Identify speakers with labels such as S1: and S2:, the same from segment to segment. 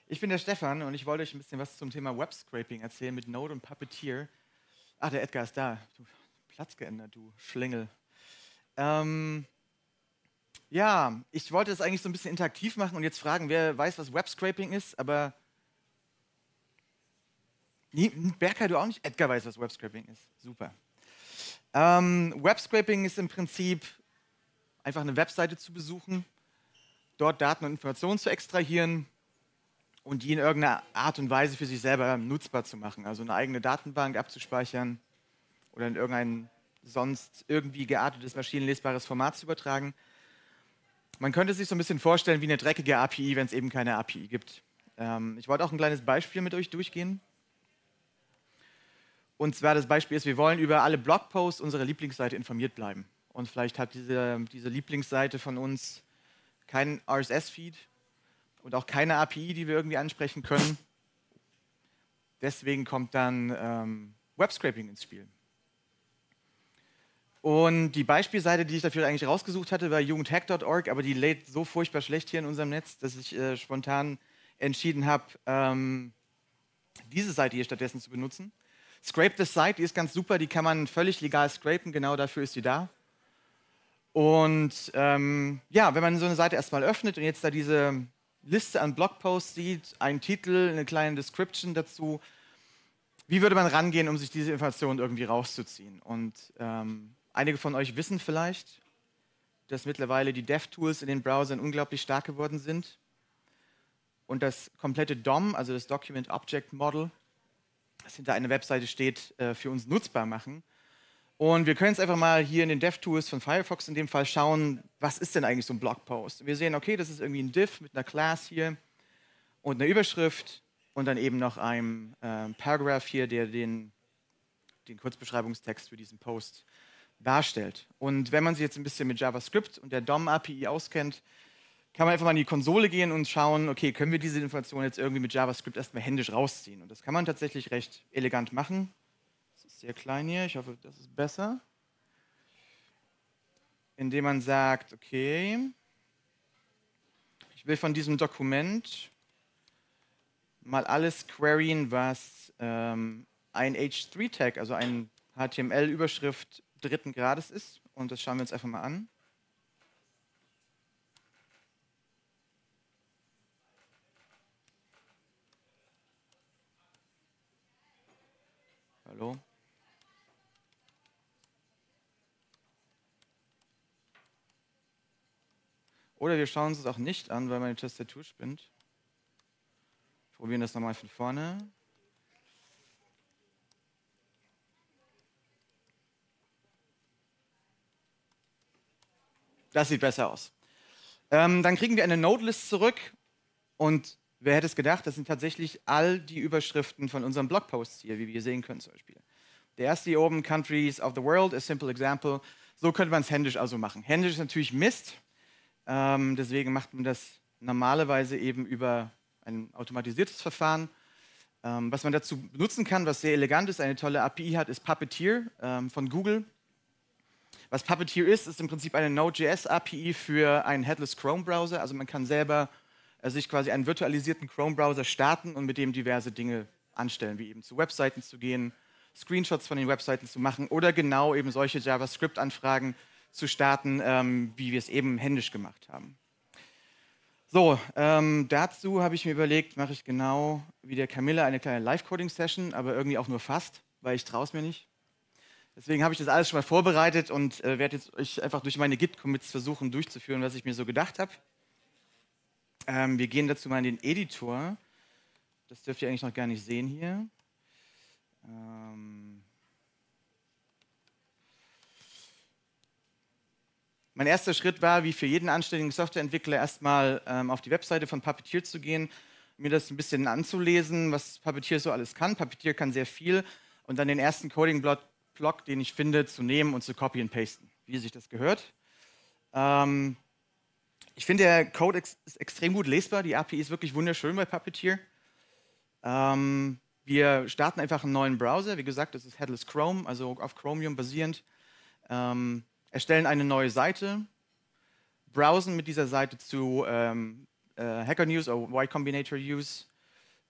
S1: Ich bin der Stefan und ich wollte euch ein bisschen was zum Thema Web-Scraping erzählen mit Node und Puppeteer. Ach, der Edgar ist da. Du, Platz geändert, du Schlingel. Ähm, ja, ich wollte es eigentlich so ein bisschen interaktiv machen und jetzt fragen, wer weiß, was Web-Scraping ist, aber Berkay, du auch nicht? Edgar weiß, was Web-Scraping ist. Super. Web-Scraping ist im Prinzip einfach eine Webseite zu besuchen, dort Daten und Informationen zu extrahieren und die in irgendeiner Art und Weise für sich selber nutzbar zu machen. Also eine eigene Datenbank abzuspeichern oder in irgendein sonst irgendwie geartetes, maschinenlesbares Format zu übertragen. Man könnte sich so ein bisschen vorstellen wie eine dreckige API, wenn es eben keine API gibt. Ich wollte auch ein kleines Beispiel mit euch durchgehen. Und zwar das Beispiel ist, wir wollen über alle Blogposts unserer Lieblingsseite informiert bleiben. Und vielleicht hat diese Lieblingsseite von uns keinen RSS-Feed und auch keine API, die wir irgendwie ansprechen können. Deswegen kommt dann Web-Scraping ins Spiel. Und die Beispielseite, die ich dafür eigentlich rausgesucht hatte, war jugendhack.org, aber die lädt so furchtbar schlecht hier in unserem Netz, dass ich spontan entschieden habe, diese Seite hier stattdessen zu benutzen. Scrape the Site, die ist ganz super, die kann man völlig legal scrapen, genau dafür ist sie da. Und ja, wenn man so eine Seite erstmal öffnet und jetzt da diese Liste an Blogposts sieht, einen Titel, eine kleine Description dazu, wie würde man rangehen, um sich diese Informationen irgendwie rauszuziehen? Und einige von euch wissen vielleicht, dass mittlerweile die DevTools in den Browsern unglaublich stark geworden sind und das komplette DOM, also das Document Object Model, das hinter einer Webseite steht, für uns nutzbar machen. Und wir können jetzt einfach mal hier in den DevTools von Firefox in dem Fall schauen, was ist denn eigentlich so ein Blogpost? Wir sehen, okay, das ist irgendwie ein Div mit einer Class hier und einer Überschrift und dann eben noch einem Paragraph hier, der den Kurzbeschreibungstext für diesen Post darstellt. Und wenn man sich jetzt ein bisschen mit JavaScript und der DOM-API auskennt, kann man einfach mal in die Konsole gehen und schauen, okay, können wir diese Information jetzt irgendwie mit JavaScript erstmal händisch rausziehen? Und das kann man tatsächlich recht elegant machen. Das ist sehr klein hier, ich hoffe, das ist besser. Indem man sagt, okay, ich will von diesem Dokument mal alles queryen, was ein H3-Tag, also ein HTML-Überschrift dritten Grades ist. Und das schauen wir uns einfach mal an. Hallo? Oder wir schauen uns es auch nicht an, weil meine Tastatur spinnt. Probieren das nochmal von vorne. Das sieht besser aus. Dann kriegen wir eine Node-List zurück und wer hätte es gedacht, das sind tatsächlich all die Überschriften von unseren Blogposts hier, wie wir sehen können zum Beispiel. Der erste hier oben, Countries of the World, a simple example. So könnte man es händisch also machen. Händisch ist natürlich Mist, deswegen macht man das normalerweise eben über ein automatisiertes Verfahren. Was man dazu benutzen kann, was sehr elegant ist, eine tolle API hat, ist Puppeteer von Google. Was Puppeteer ist, ist im Prinzip eine Node.js-API für einen Headless Chrome-Browser. Also man kann selber sich quasi einen virtualisierten Chrome-Browser starten und mit dem diverse Dinge anstellen, wie eben zu Webseiten zu gehen, Screenshots von den Webseiten zu machen oder genau eben solche JavaScript-Anfragen zu starten, wie wir es eben händisch gemacht haben. So, dazu habe ich mir überlegt, mache ich genau wie der Camilla eine kleine Live-Coding-Session, aber irgendwie auch nur fast, weil ich traue es mir nicht. Deswegen habe ich das alles schon mal vorbereitet und werde jetzt euch einfach durch meine Git-Commits versuchen durchzuführen, was ich mir so gedacht habe. Wir gehen dazu mal in den Editor. Das dürft ihr eigentlich noch gar nicht sehen hier. Mein erster Schritt war, wie für jeden anständigen Softwareentwickler, erstmal auf die Webseite von Puppeteer zu gehen, mir das ein bisschen anzulesen, was Puppeteer so alles kann. Puppeteer kann sehr viel und dann den ersten Coding-Block, den ich finde, zu nehmen und zu copy and pasten, wie sich das gehört. Ich finde, der Code ist extrem gut lesbar. Die API ist wirklich wunderschön bei Puppeteer. Wir starten einfach einen neuen Browser. Wie gesagt, das ist Headless Chrome, also auf Chromium basierend. Erstellen eine neue Seite, browsen mit dieser Seite zu Hacker News oder Y Combinator Use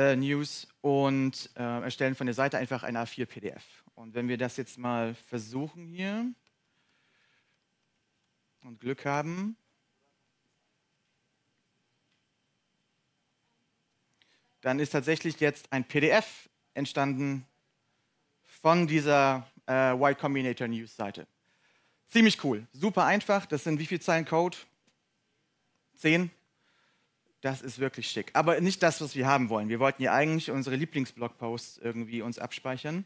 S1: News und erstellen von der Seite einfach ein A4 PDF. Und wenn wir das jetzt mal versuchen hier und Glück haben, dann ist tatsächlich jetzt ein PDF entstanden von dieser Y Combinator News Seite. Ziemlich cool, super einfach. Das sind wie viele Zeilen Code? 10. Das ist wirklich schick. Aber nicht das, was wir haben wollen. Wir wollten ja eigentlich unsere Lieblingsblogposts irgendwie uns abspeichern.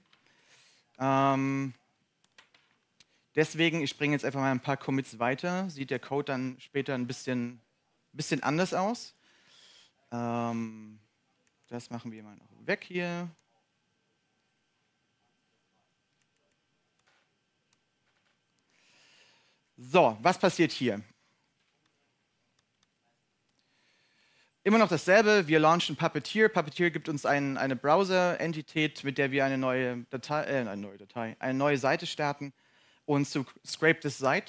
S1: Deswegen, ich bringe jetzt einfach mal ein paar Commits weiter. Sieht der Code dann später ein bisschen anders aus. Das machen wir mal noch weg hier. So, was passiert hier? Immer noch dasselbe, wir launchen Puppeteer. Puppeteer gibt uns eine Browser-Entität, mit der wir eine neue Seite starten und zu Scrape This Site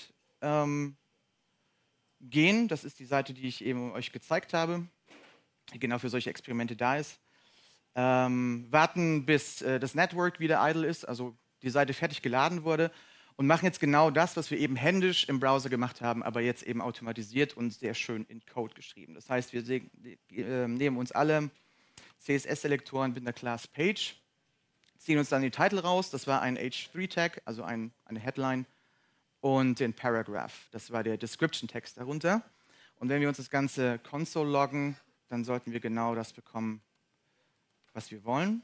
S1: gehen. Das ist die Seite, die ich eben euch gezeigt habe, die genau für solche Experimente da ist. Warten, bis das Network wieder idle ist, also die Seite fertig geladen wurde und machen jetzt genau das, was wir eben händisch im Browser gemacht haben, aber jetzt eben automatisiert und sehr schön in Code geschrieben. Das heißt, wir nehmen uns alle CSS-Selektoren mit einer Class Page, ziehen uns dann die Title raus, das war ein H3-Tag, also eine Headline, und den Paragraph, das war der Description-Text darunter. Und wenn wir uns das Ganze Console loggen, dann sollten wir genau das bekommen, was wir wollen.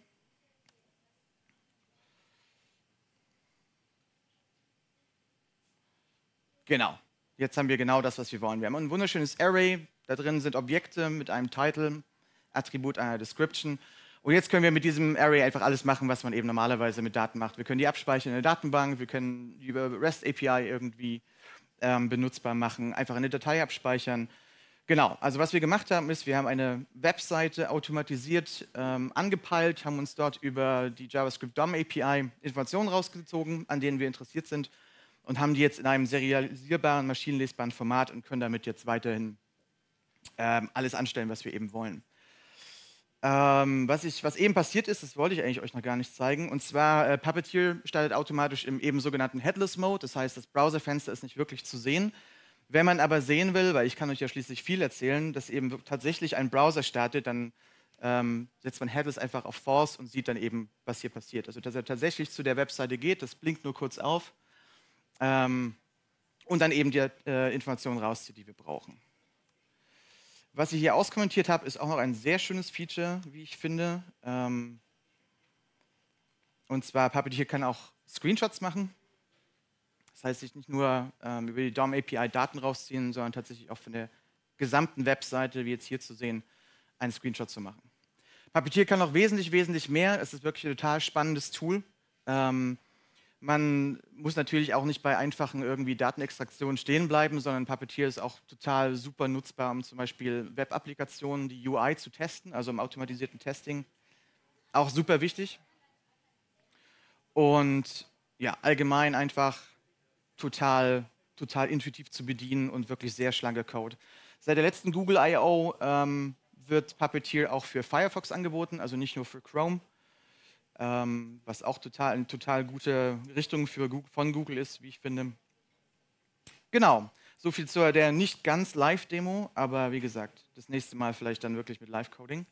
S1: Genau, jetzt haben wir genau das, was wir wollen. Wir haben ein wunderschönes Array, da drin sind Objekte mit einem Title, Attribut, einer Description. Und jetzt können wir mit diesem Array einfach alles machen, was man eben normalerweise mit Daten macht. Wir können die abspeichern in der Datenbank, wir können die über REST API irgendwie benutzbar machen, einfach eine Datei abspeichern. Genau, also was wir gemacht haben, ist, wir haben eine Webseite automatisiert angepeilt, haben uns dort über die JavaScript DOM API Informationen rausgezogen, an denen wir interessiert sind und haben die jetzt in einem serialisierbaren, maschinenlesbaren Format und können damit jetzt weiterhin alles anstellen, was wir eben wollen. Was eben passiert ist, das wollte ich eigentlich euch noch gar nicht zeigen, und zwar Puppeteer startet automatisch im eben sogenannten Headless Mode, das heißt, das Browserfenster ist nicht wirklich zu sehen. Wenn man aber sehen will, weil ich kann euch ja schließlich viel erzählen, dass eben tatsächlich ein Browser startet, dann setzt man Headless einfach auf False und sieht dann eben, was hier passiert. Also dass er tatsächlich zu der Webseite geht, das blinkt nur kurz auf und dann eben die Informationen rauszieht, die wir brauchen. Was ich hier auskommentiert habe, ist auch noch ein sehr schönes Feature, wie ich finde. Und zwar, Puppeteer kann auch Screenshots machen. Das heißt, sich nicht nur über die DOM API Daten rausziehen, sondern tatsächlich auch von der gesamten Webseite, wie jetzt hier zu sehen, einen Screenshot zu machen. Puppeteer kann noch wesentlich mehr. Es ist wirklich ein total spannendes Tool. Man muss natürlich auch nicht bei einfachen irgendwie Datenextraktionen stehen bleiben, sondern Puppeteer ist auch total super nutzbar, um zum Beispiel Web-Applikationen, die UI zu testen, also im automatisierten Testing. Auch super wichtig. Und ja, allgemein einfach total intuitiv zu bedienen und wirklich sehr schlanker Code. Seit der letzten Google I.O. Wird Puppeteer auch für Firefox angeboten, also nicht nur für Chrome, was auch eine total gute Richtung von Google ist, wie ich finde. Genau, so viel zu der nicht ganz Live-Demo, aber wie gesagt, das nächste Mal vielleicht dann wirklich mit Live-Coding.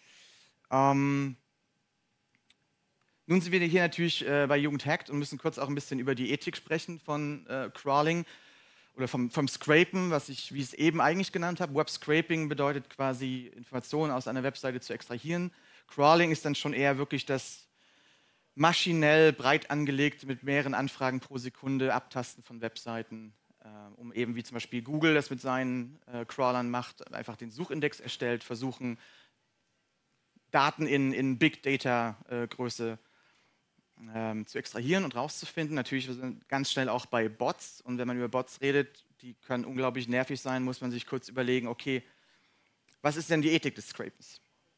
S1: Nun sind wir hier natürlich bei Jugend Hackt und müssen kurz auch ein bisschen über die Ethik sprechen von Crawling oder vom Scrapen, wie ich es eben eigentlich genannt habe. Web Scraping bedeutet quasi, Informationen aus einer Webseite zu extrahieren. Crawling ist dann schon eher wirklich das maschinell breit angelegt mit mehreren Anfragen pro Sekunde Abtasten von Webseiten, um eben wie zum Beispiel Google das mit seinen Crawlern macht, einfach den Suchindex erstellt, versuchen Daten in Big Data Größe zu extrahieren und rauszufinden. Natürlich sind wir ganz schnell auch bei Bots, und wenn man über Bots redet, die können unglaublich nervig sein, muss man sich kurz überlegen, okay, was ist denn die Ethik des Scrapens?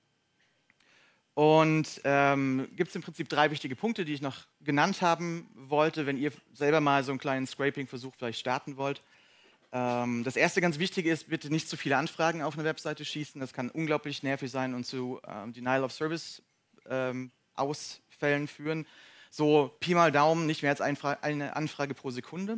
S1: Und gibt es im Prinzip 3 wichtige Punkte, die ich noch genannt haben wollte, wenn ihr selber mal so einen kleinen Scraping-Versuch vielleicht starten wollt. Das erste ganz Wichtige ist, bitte nicht zu viele Anfragen auf eine Webseite schießen. Das kann unglaublich nervig sein und zu Denial of Service Ausfällen führen. So Pi mal Daumen, nicht mehr als eine Anfrage pro Sekunde.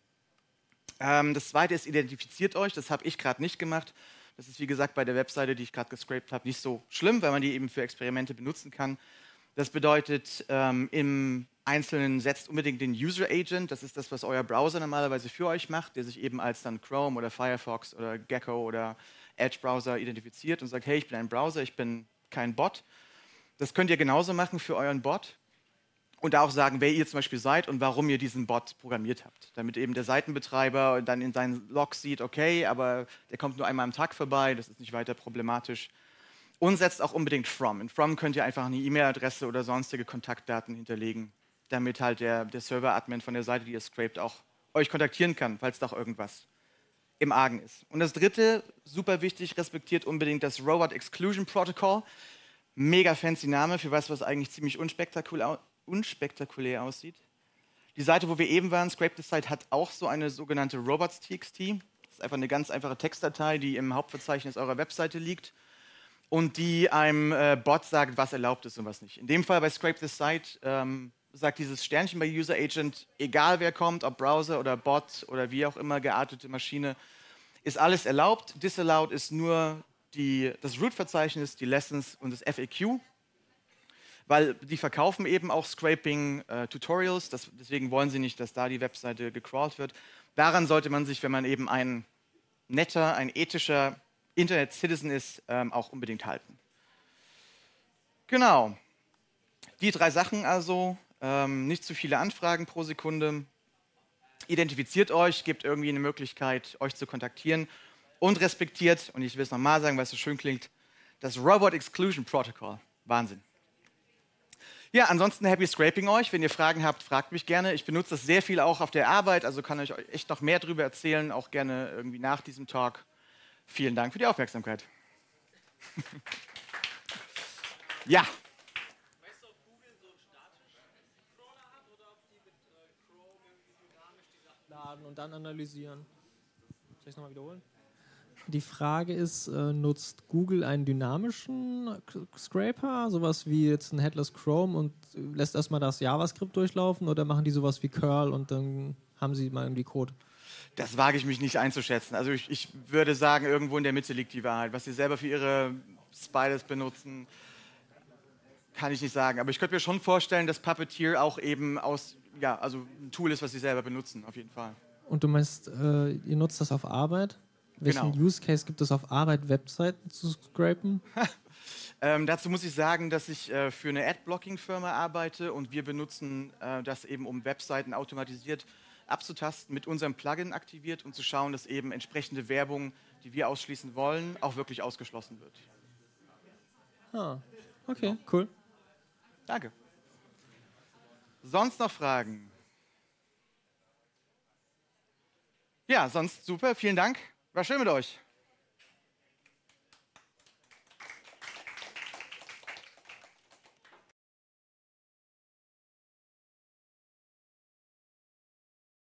S1: Das zweite ist, identifiziert euch. Das habe ich gerade nicht gemacht. Das ist, wie gesagt, bei der Webseite, die ich gerade gescraped habe, nicht so schlimm, weil man die eben für Experimente benutzen kann. Das bedeutet, im Einzelnen setzt unbedingt den User Agent. Das ist das, was euer Browser normalerweise für euch macht, der sich eben als dann Chrome oder Firefox oder Gecko oder Edge Browser identifiziert und sagt, hey, ich bin ein Browser, ich bin kein Bot. Das könnt ihr genauso machen für euren Bot und da auch sagen, wer ihr zum Beispiel seid und warum ihr diesen Bot programmiert habt. Damit eben der Seitenbetreiber dann in seinen Logs sieht, okay, aber der kommt nur einmal am Tag vorbei, das ist nicht weiter problematisch. Und setzt auch unbedingt from. In from könnt ihr einfach eine E-Mail-Adresse oder sonstige Kontaktdaten hinterlegen, damit halt der Server-Admin von der Seite, die ihr scrapt, auch euch kontaktieren kann, falls doch irgendwas im Argen ist. Und das dritte, super wichtig, respektiert unbedingt das Robot Exclusion Protocol. Mega fancy Name für was eigentlich ziemlich unspektakulär aussieht. Die Seite, wo wir eben waren, Scrape the Site, hat auch so eine sogenannte robots.txt. Das ist einfach eine ganz einfache Textdatei, die im Hauptverzeichnis eurer Webseite liegt und die einem Bot sagt, was erlaubt ist und was nicht. In dem Fall bei Scrape the Site sagt dieses Sternchen bei User Agent, egal wer kommt, ob Browser oder Bot oder wie auch immer geartete Maschine, ist alles erlaubt. Disallowed ist nur das Root-Verzeichnis, die Lessons und das FAQ, weil die verkaufen eben auch Scraping-Tutorials, deswegen wollen sie nicht, dass da die Webseite gecrawlt wird. Daran sollte man sich, wenn man eben ein netter, ein ethischer Internet-Citizen ist, auch unbedingt halten. Genau. Die 3 Sachen also, nicht zu viele Anfragen pro Sekunde, identifiziert euch, gebt irgendwie eine Möglichkeit, euch zu kontaktieren und respektiert, und ich will es nochmal sagen, weil es so schön klingt, das Robot Exclusion Protocol. Wahnsinn. Ja, ansonsten happy scraping euch. Wenn ihr Fragen habt, fragt mich gerne. Ich benutze das sehr viel auch auf der Arbeit, also kann ich euch echt noch mehr darüber erzählen, auch gerne irgendwie nach diesem Talk. Vielen Dank für die Aufmerksamkeit. Ja.
S2: Weißt du, ob Google so einen statischen Crawler hat oder ob die mit Chrome irgendwie dynamisch die Sachen laden und dann analysieren? Soll ich es nochmal wiederholen? Die Frage ist, nutzt Google einen dynamischen Scraper, sowas wie jetzt ein Headless Chrome und lässt erstmal das JavaScript durchlaufen oder machen die sowas wie Curl und dann haben sie mal irgendwie Code?
S1: Das wage ich mich nicht einzuschätzen. Also ich würde sagen, irgendwo in der Mitte liegt die Wahrheit. Was sie selber für ihre Spiders benutzen, kann ich nicht sagen. Aber ich könnte mir schon vorstellen, dass Puppeteer auch eben also ein Tool ist, was sie selber benutzen, auf jeden Fall.
S2: Und du meinst, ihr nutzt das auf Arbeit? Welchen
S1: Genau.
S2: Use Case gibt es auf Arbeit, Webseiten zu scrapen?
S1: Dazu muss ich sagen, dass ich für eine Ad-Blocking-Firma arbeite und wir benutzen das eben, um Webseiten automatisiert abzutasten, mit unserem Plugin aktiviert und zu schauen, dass eben entsprechende Werbung, die wir ausschließen wollen, auch wirklich ausgeschlossen wird.
S2: Ah, okay, cool.
S1: Danke. Sonst noch Fragen? Ja, sonst super. Vielen Dank. War schön mit euch.